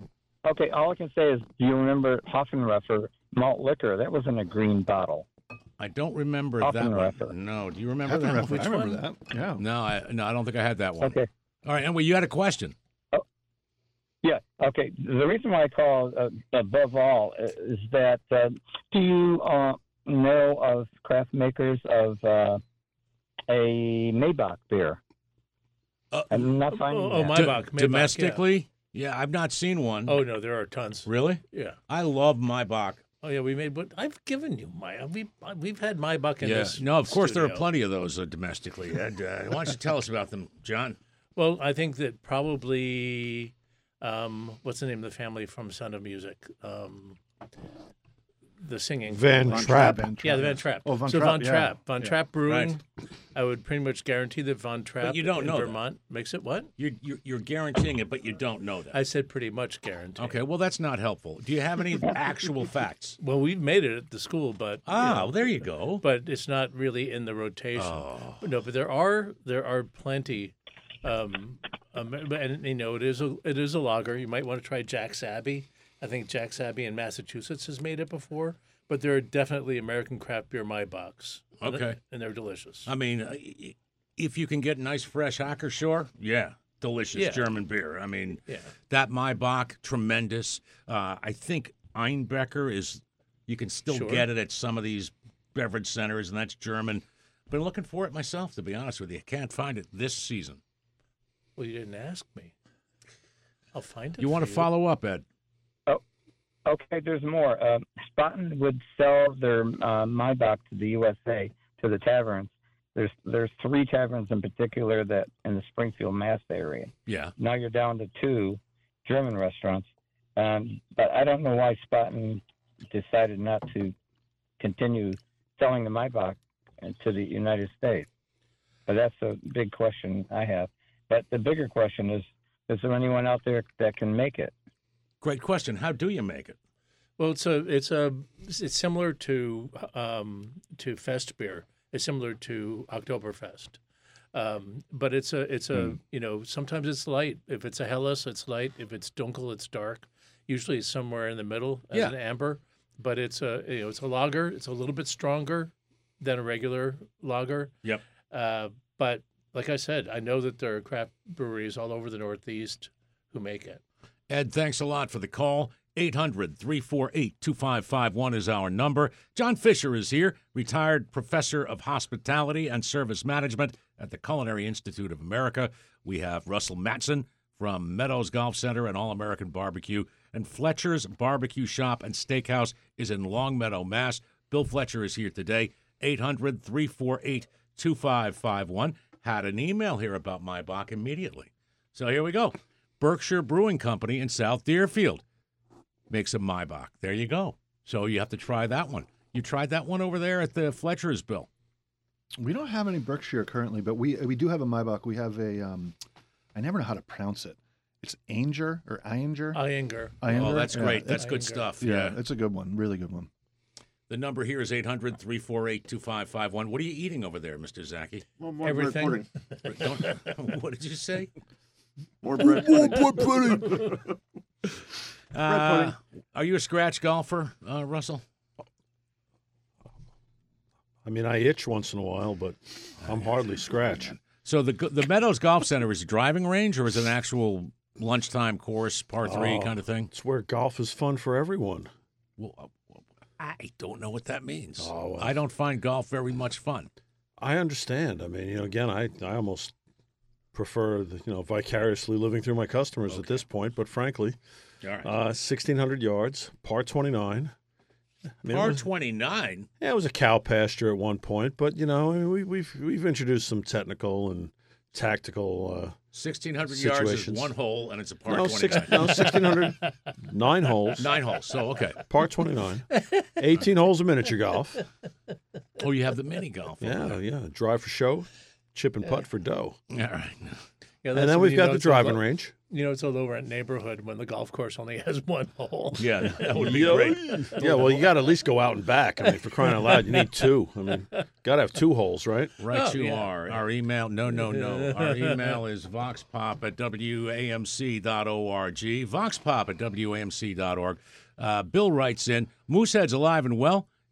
Okay, all I can say is, do you remember Hoffenreffer malt liquor? That was in a green bottle. I don't remember Often that Rapper. one. No, do you remember Heather that Rapper, one? I remember that. Yeah. No, I, no, I don't think I had that one. Okay. All right, anyway, you had a question. Yeah. Okay. The reason why I call uh, above all is that uh, do you uh, know of craft makers of uh, a Maybach beer? Uh, I'm not finding oh, oh, that. my- D- Maybach, Maybach, domestically? Yeah. I've not seen one. Oh no, there are tons. Really? Yeah. I love Maybach. Oh yeah, we made. But I've given you my. We we've had Maybach in Yeah. this. No, of course there are studio. plenty of those uh, domestically. And, uh, why don't you tell us about them, John? Well, I think that probably, um, what's the name of the family from Sound of Music? Um, the singing. Van Von Trapp. Van Yeah, the Trapp. Van Trapp. Oh, Von so Trapp, Von yeah. Trapp. Von Yeah. Trapp Brewing. I would pretty much guarantee that Von Trapp you don't in know that. Vermont makes it what? You're, you're, you're guaranteeing it, but you don't know that. I said pretty much guarantee. Okay, well, that's not helpful. Do you have any actual facts? Well, we've made it at the school, but you Ah, know, well, there you go. but it's not really in the rotation. Oh. No, but there are there are plenty. Um, um, and you know, it is a it is a lager. You might want to try Jack's Abbey. I think Jack's Abbey in Massachusetts has made it before, but there are definitely American craft beer Maybachs. And they- Okay. and they're delicious. I mean, uh, if you can get nice, fresh Ackershore, yeah, delicious Yeah. German beer. I mean, Yeah. that Maybach, tremendous. Uh, I think Einbecker is, you can still Sure. get it at some of these beverage centers, and that's German. Been looking for it myself, to be honest with you. Can't find it this season. Well, you didn't ask me. I'll find it. You want for to follow up, Ed? Okay, there's more. Uh, Spaten would sell their uh, Maybach to the U S A, to the taverns. There's there's three taverns in particular that in the Springfield, Mass area. Yeah. Now you're down to two German restaurants. Um, but I don't know why Spaten decided not to continue selling the Maybach to the United States. But that's a big question I have. But the bigger question is, is there anyone out there that can make it? Great question. How do you make it? Well, it's a it's a it's similar to um, to Fest beer. It's similar to Oktoberfest, um, but it's a it's a you know sometimes it's light. If it's a Helles, it's light. If it's Dunkel, it's dark. Usually, it's somewhere in the middle as Yeah. an amber. But it's a you know it's a lager. It's a little bit stronger than a regular lager. Yep. Uh, but like I said, I know that there are craft breweries all over the Northeast who make it. Ed, thanks a lot for the call. eight hundred, three four eight, two five five one is our number. John Fisher is here, retired professor of hospitality and service management at the Culinary Institute of America. We have Russell Matson from Meadows Golf Center and All-American Barbecue. And Fletcher's Barbecue Shop and Steakhouse is in Longmeadow, Mass. Bill Fletcher is here today. eight hundred, three four eight, two five five one. Had an email here about Maybach immediately. So here we go. Berkshire Brewing Company in South Deerfield makes a Maybach. There you go. So you have to try that one. You tried that one over there at the Fletcher's, Bill. We don't have any Berkshire currently, but we we do have a Maybach. We have a um, I never know how to pronounce it. It's Ainger or Ainger. Iyengar. Ainger? Oh, that's Yeah, great. it's- That's good Iyengar. stuff. yeah, Yeah. it's a good one. Really good one. The number here is eight hundred, three four eight, two five five one. What are you eating over there, Mister Zaki? Well, more Everything. bread pudding. Don't, what did you say? More bread pudding. Uh, are you a scratch golfer, uh, Russell? I mean, I itch once in a while, but I'm hardly scratch. So the the Meadows Golf Center is a driving range or is it an actual lunchtime course, par three Oh. kind of thing? It's where golf is fun for everyone. Well, uh, I don't know what that means. Oh, well. I don't find golf very much fun. I understand. I mean, you know, again, I, I almost prefer, the, you know, vicariously living through my customers at this point. But frankly, All right. uh, sixteen hundred yards, par twenty-nine. I mean, it par was- twenty-nine. Yeah, it was a cow pasture at one point, but you know, I mean, we, we've we've introduced some technical and tactical. sixteen hundred yards is Situations. one hole, and it's a Uh, par no, twenty-nine. six, no, sixteen hundred, nine holes, Nine holes. So, okay. par twenty-nine, eighteen holes of miniature golf. Oh, you have the mini golf. Yeah, yeah, drive for show, chip and putt for dough, All right. Yeah, and that's then when we've you got know the it's a driving low- range. You know, it's a low rent neighborhood when the golf course only has one hole. Yeah, that would be Yeah, great. Yeah, well, you got to at least go out and back. I mean, for crying out loud, you need two. I mean, got to have two holes, right? Right, Oh, you yeah. are. Our email, no, no, no. Our email is voxpop at w a m c dot org. Voxpop at w a m c dot org. Uh, Bill writes in, Moosehead's alive and well.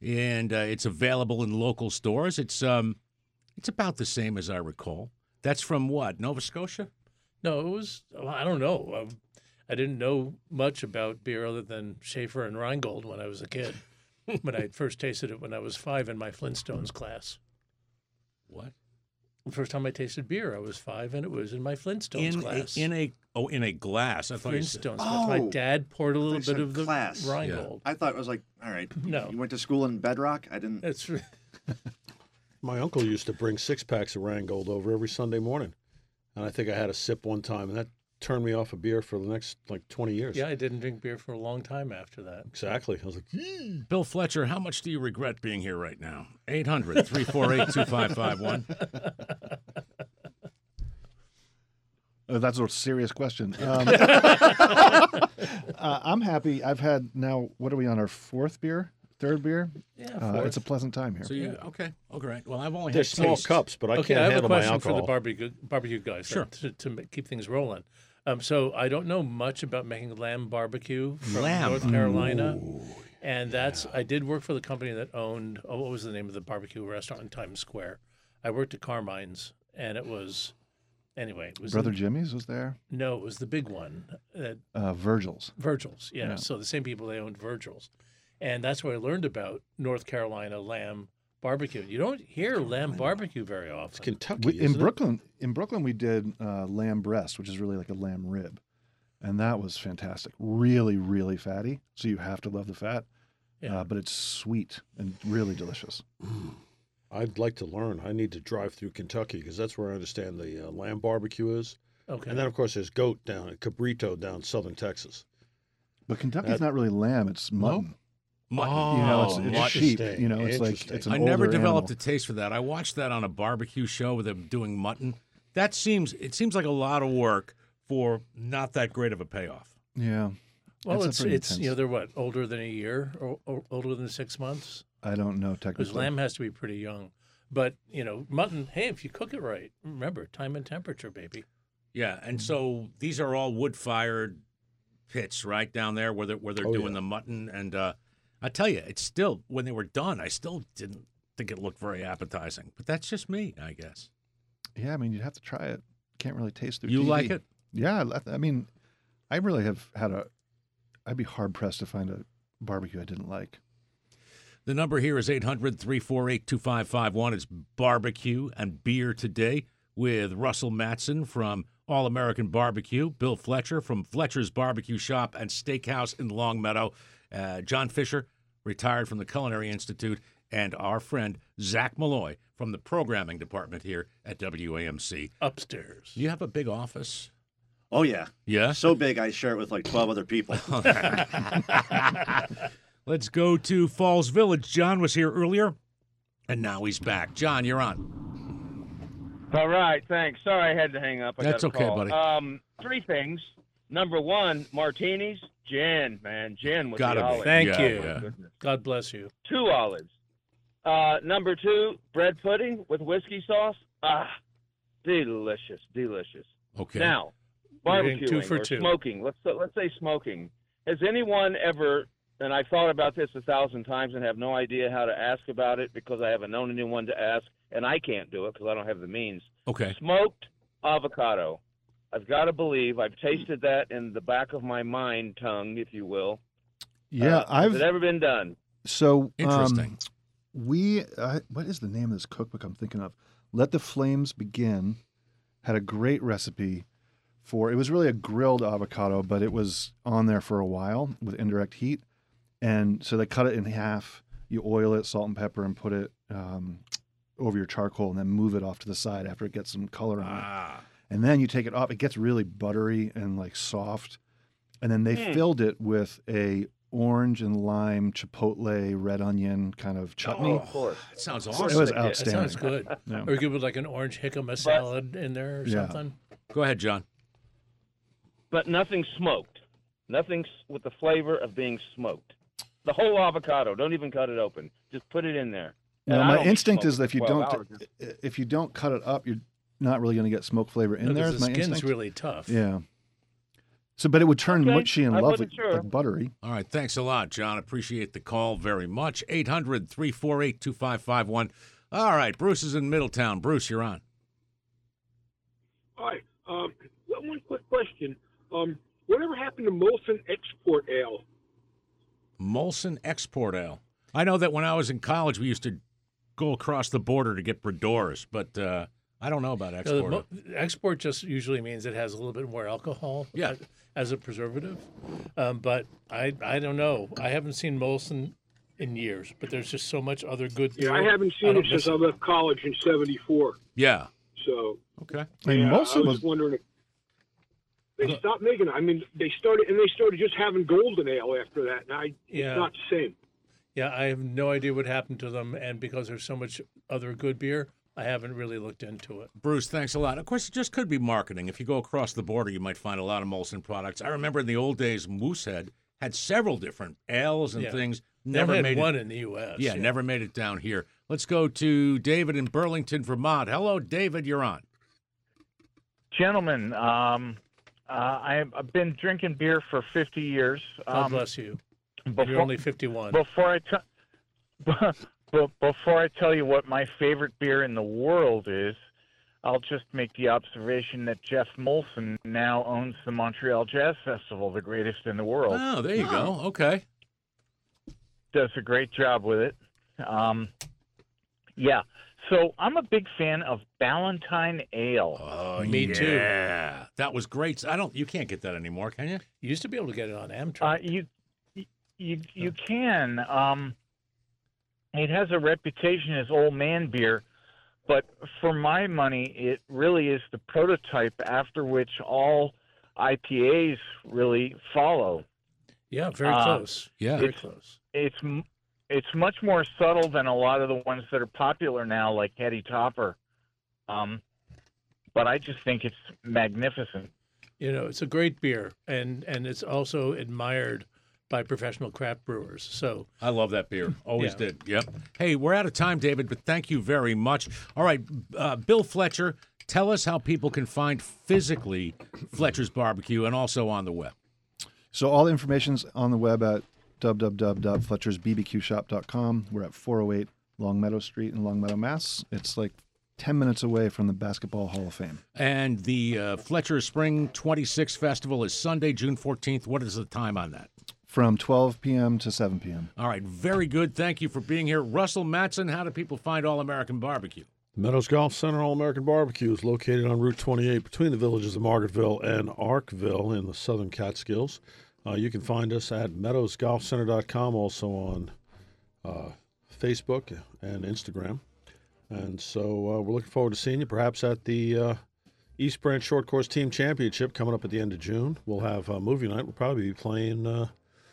and uh, it's available in local stores. It's um, it's about the same as I recall. That's from what, Nova Scotia? No, it was, well, I don't know. Um, I didn't know much about beer other than Schaefer and Rheingold when I was a kid. But I first tasted it when I was five in my Flintstones class. What? The first time I tasted beer, I was five, and it was in my Flintstones In class. a, in a oh in a glass. I thought you said. Flintstones. Oh. My dad poured a I little thought you bit said of the class. Rheingold. I thought it was like, all right, No. you went to school in Bedrock? I didn't. That's My uncle used to bring six packs of Rheingold over every Sunday morning, and I think I had a sip one time, and that turned me off of beer for the next like twenty years. yeah. I didn't drink beer for a long time after that. Exactly. I was like, "Yee." Bill Fletcher, how much do you regret being here right now? eight hundred, three four eight, two five five one. Oh, that's a serious question. Um, uh, I'm happy. I've had now, what are we on, our fourth beer? Third beer? Yeah, Uh, fourth. it's a pleasant time here. So you okay? Okay, right. Well, I've only They're had small taste. cups, but I okay, can't I have a handle my question for alcohol. the barbecue barbecue guys. Sure. To, to ma- keep things rolling. Um, so I don't know much about making lamb barbecue from Lamb. North Carolina, and that's I did work for the company that owned. Oh, what was the name of the barbecue restaurant in Times Square? I worked at Carmine's, and it was anyway. It was Brother in- Jimmy's was there. no, it was the big one, uh, Uh, Virgil's. Virgil's. Yeah. Yeah. So the same people they owned Virgil's, and that's where I learned about North Carolina lamb barbecue. You don't hear lamb barbecue very often. It's Kentucky. We, in isn't it? Brooklyn, in Brooklyn, we did uh, lamb breast, which is really like a lamb rib, and that was fantastic. Really, really fatty. So you have to love the fat, Yeah. uh, but it's sweet and really delicious. I'd like to learn. I need to drive through Kentucky because that's where I understand the uh, lamb barbecue is. Okay. And then, of course, there's goat down at Cabrito down southern Texas. But Kentucky's That- not really lamb; it's mutton. Mutton. You know, it's, Oh, it's mutton. sheep. Interesting, You know, it's like interesting. it's an I never older developed animal. a taste for that. I watched that on a barbecue show with them doing mutton. That seems it seems like a lot of work for not that great of a payoff. Yeah. Well, It's a it's pretty it's you intense- know they're what older than a year or, or older than six months I don't know because technically. lamb has to be pretty young. But you know mutton, hey, if you cook it right, remember time and temperature, baby. Yeah, and so these are all wood-fired pits right down there where they're where they're Oh, doing yeah. the mutton. And uh, I tell you, it's still when they were done, I still didn't think it looked very appetizing. But that's just me, I guess. Yeah, I mean, you'd have to try it. Can't really taste through You T V. like it? Yeah, I- I mean, I really have had a. I'd be hard pressed to find a barbecue I didn't like. The number here is eight hundred, three four eight, two five five one. It's barbecue and beer today with Russell Matson from All American Barbecue, Bill Fletcher from Fletcher's Barbecue Shop and Steakhouse in Longmeadow, uh, John Fisher, retired from the Culinary Institute, and our friend Zach Malloy from the programming department here at W A M C. Upstairs. You have a big office? Oh, yeah. Yeah? So big, I share it with like twelve other people. Let's go to Falls Village. John was here earlier, and now he's back. John, you're on. All right, thanks. Sorry I had to hang up. I That's got a okay, call. buddy. Um, three things. Number one, martinis, gin, man, gin with Gotta the be. olives. Thank Yeah, you. yeah. Goodness. God bless you. Two olives. Uh, number two, bread pudding with whiskey sauce. Ah, delicious, delicious. Okay. Now, You're getting barbecuing two for or two. smoking. Let's let's say smoking. Has anyone ever? And I've thought about this a thousand times and have no idea how to ask about it because I haven't known anyone to ask, and I can't do it because I don't have the means. Okay. Smoked avocado. I've got to believe I've tasted that in the back of my mind tongue, if you will. Yeah, Uh, I've Has it ever been done? so Interesting. Um, we uh, what is the name of this cookbook I'm thinking of? Let the Flames Begin had a great recipe for it was really a grilled avocado, but it was on there for a while with indirect heat, and so they cut it in half. You oil it, salt and pepper, and put it um, over your charcoal, and then move it off to the side after it gets some color on it. Ah. And then you take it off. It gets really buttery and like soft. And then they Mm. filled it with a orange and lime chipotle red onion kind of chutney. Oh, of course. That sounds Of awesome. course It was they did. That outstanding. sounds good. Yeah. Or you could put like an orange jicama salad in there or Yeah. something. Go ahead, John. But nothing smoked. Nothing s- with the flavor of being smoked. The whole avocado. Don't even cut it open. Just put it in there. Now, And I my don't be instinct smoking is that if you for twelve don't hours. if you don't cut it up, you're not really going to get smoke flavor in No, there. 'cause Is the my skin's instinct. really tough. Yeah. So, but it would turn Okay, mushy and I lovely, wasn't sure. like buttery. All right, thanks a lot, John. Appreciate the call very much. eight hundred, three four eight, two five five one. All right, Bruce is in Middletown. Bruce, you're on. Hi. Um, one one quick question. Um, whatever happened to Molson Export Ale? Molson Export Ale. I know that when I was in college, we used to go across the border to get Bradors, but uh, I don't know about No, export. the mo- export just usually means it has a little bit more alcohol Yeah. as, as a preservative. Um, but I I don't know. I haven't seen Molson in years, but there's just so much other good beer. Yeah, I haven't seen don't it since miss I left college in seventy-four. Yeah. So, Okay. I mean, yeah, Molson I was was- just wondering if they stopped making it. I mean, they started, and they started just having golden ale after that. And I, Yeah. it's not the same. Yeah, I have no idea what happened to them, and because there's so much other good beer, I haven't really looked into it. Bruce, thanks a lot. Of course, it just could be marketing. If you go across the border, you might find a lot of Molson products. I remember in the old days, Moosehead had several different ales and Yeah. things. They Never only made had it. one in the U S Yeah, never made it down here. Let's go to David in Burlington, Vermont. Hello, David. You're on. Gentlemen, um, uh, I've I've been drinking beer for fifty years. God Um, bless you. Before, You're only fifty-one. Before I tell, but before I tell you what my favorite beer in the world is, I'll just make the observation that Jeff Molson now owns the Montreal Jazz Festival, the greatest in the world. Oh, there you go. Okay. Does a great job with it. Um, yeah. So I'm a big fan of Ballantine Ale. Oh, Me yeah. too. Yeah, that was great. I don't. You can't get that anymore, can you? You used to be able to get it on Amtrak. Uh, you, you, you can. Um, it has a reputation as old man beer, but for my money, it really is the prototype after which all I P As really follow. yeah, very uh, close. Yeah. Very It's- close. It's m- it's much more subtle than a lot of the ones that are popular now, like Hetty Topper. Um, but I just think it's magnificent. You know, it's a great beer, and and it's also admired by professional craft brewers. So I love that beer. Always Yeah. did. Yep. Hey, we're out of time, David, but thank you very much. All right, uh, Bill Fletcher, tell us how people can find physically Fletcher's Barbecue and also on the web. So all the information's on the web at w w w dot fletchers b b q shop dot com. We're at four oh eight Longmeadow Street in Longmeadow, Mass. It's like ten minutes away from the Basketball Hall of Fame. And the uh, Fletcher Spring twenty-six Festival is Sunday, June fourteenth. What is the time on that? From twelve p.m. to seven p.m. All right, very good. Thank you for being here. Russell Matson, how do people find All American Barbecue? Meadows Golf Center All American Barbecue is located on Route twenty-eight between the villages of Margaretville and Arkville in the southern Catskills. Uh, you can find us at meadows golf center dot com, also on uh, Facebook and Instagram. And so uh, we're looking forward to seeing you, perhaps at the uh, East Branch Short Course Team Championship coming up at the end of June. We'll have a movie night. We'll probably be playing uh,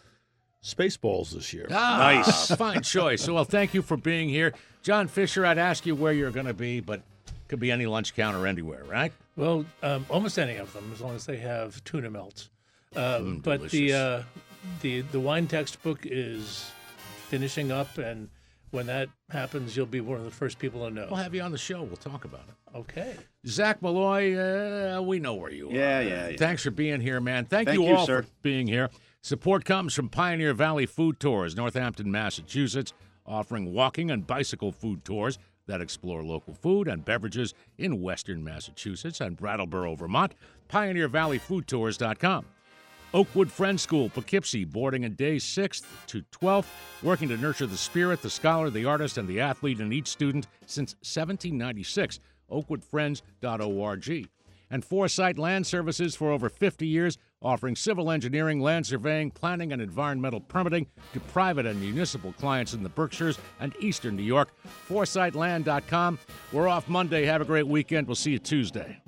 Spaceballs this year. Ah, Nice. Fine choice. Well, thank you for being here. John Fisher, I'd ask you where you're going to be, but could be any lunch counter anywhere, right? well, um, almost any of them, as long as they have tuna melts. Uh, Mm, but the delicious. uh, the the wine textbook is finishing up, and when that happens, you'll be one of the first people to know. We'll have you on the show. We'll talk about it. Okay. Zach Malloy, uh, we know where you are. Yeah, yeah, yeah. Thanks for being here, man. Thank, Thank you you, all sir. for being here. Support comes from Pioneer Valley Food Tours, Northampton, Massachusetts, offering walking and bicycle food tours that explore local food and beverages in western Massachusetts and Brattleboro, Vermont. Pioneer Valley Food Tours dot com. Oakwood Friends School, Poughkeepsie, boarding in days sixth to twelfth, working to nurture the spirit, the scholar, the artist, and the athlete in each student since seventeen ninety-six. oakwood friends dot org. And Foresight Land Services for over fifty years, offering civil engineering, land surveying, planning, and environmental permitting to private and municipal clients in the Berkshires and eastern New York. foresight land dot com. We're off Monday. Have a great weekend. We'll see you Tuesday.